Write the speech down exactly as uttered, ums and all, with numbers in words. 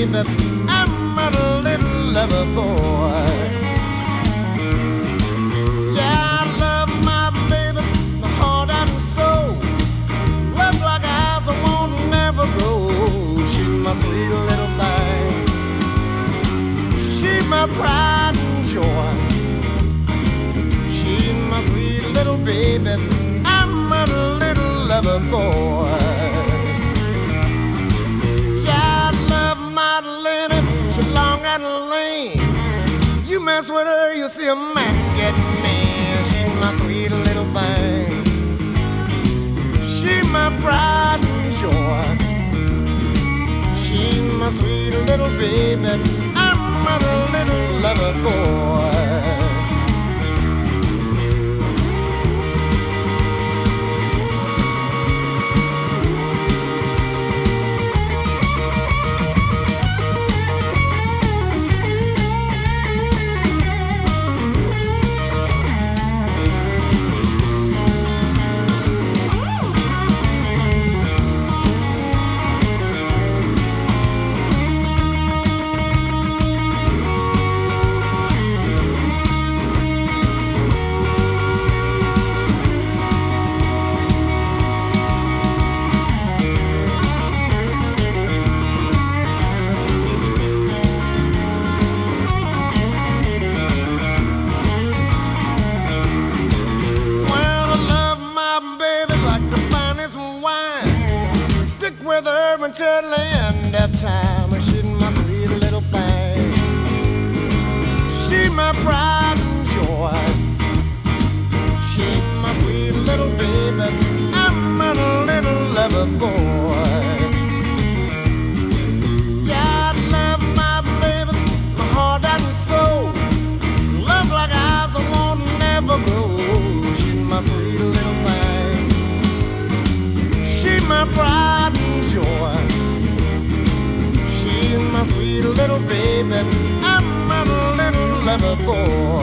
baby, I'm a little lover boy. Yeah, I love my baby, my heart and soul. Love like eyes, I won't never grow. She's my sweet little thing. She's my pride and joy. She's my sweet little baby, I'm a little lover boy. Yeah, I love Madalena, she's long and lean. You mess with her, you'll see a man get mean. She's my sweet little thing. She's my pride and joy. She's my sweet little baby, I'm a little lover boy. Until the end of time, she's my sweet little thing. She's my pride and joy. She's my sweet little baby, I'm a little lover boy. Yeah, I love my baby, my heart and soul. Love like eyes, I won't never grow. She's my sweet little thing. She's my pride and joy. She's my sweet little baby, I'm a little lover boy.